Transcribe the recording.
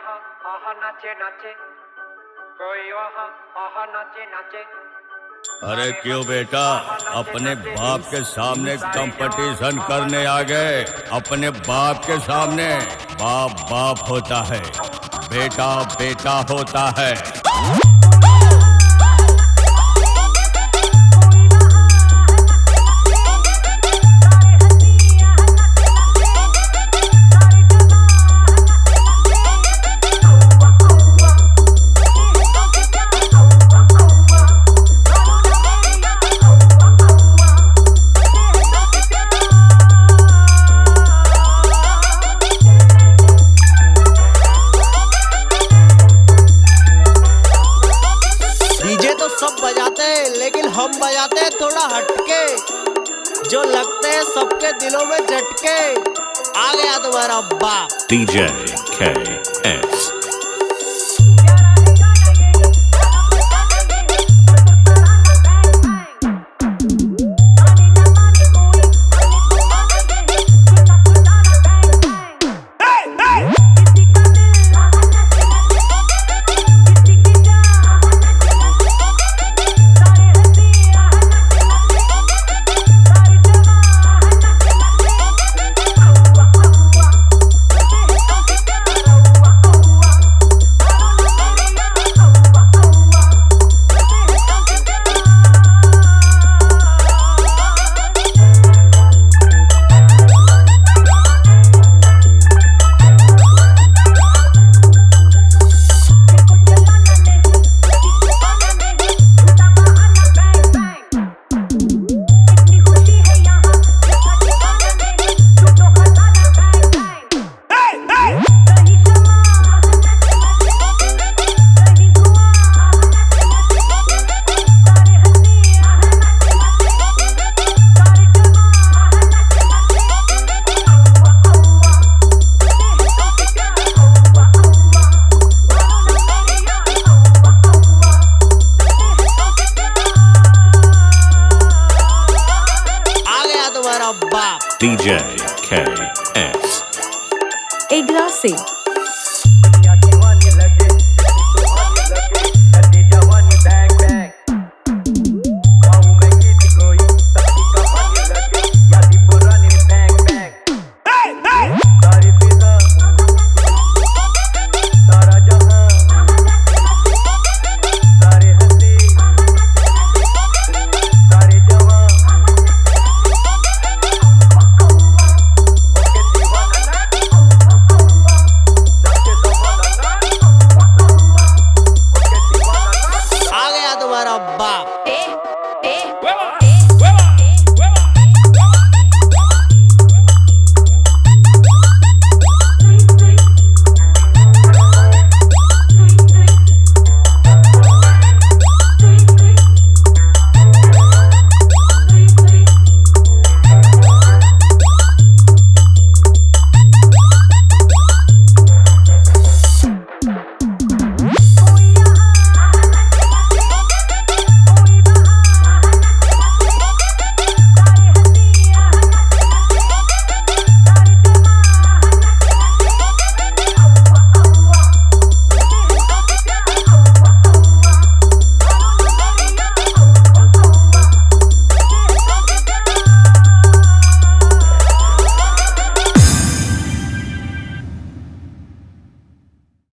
वहाँ आहा नाचे नाचे, कोई वहाँ आहा नाचे नाचे। अरे क्यों बेटा, अपने बाप के सामने कंपटीशन करने आ गए? अपने बाप के सामने बाप बाप होता है, बेटा बेटा होता है। डीजे तो सब बजाते हैं, लेकिन हम बजाते हैं थोड़ा हटके, जो लगते हैं सबके दिलों में झटके। आ गया तुम्हारा बाप DJ KS। बाप DJ KS। एग्रा से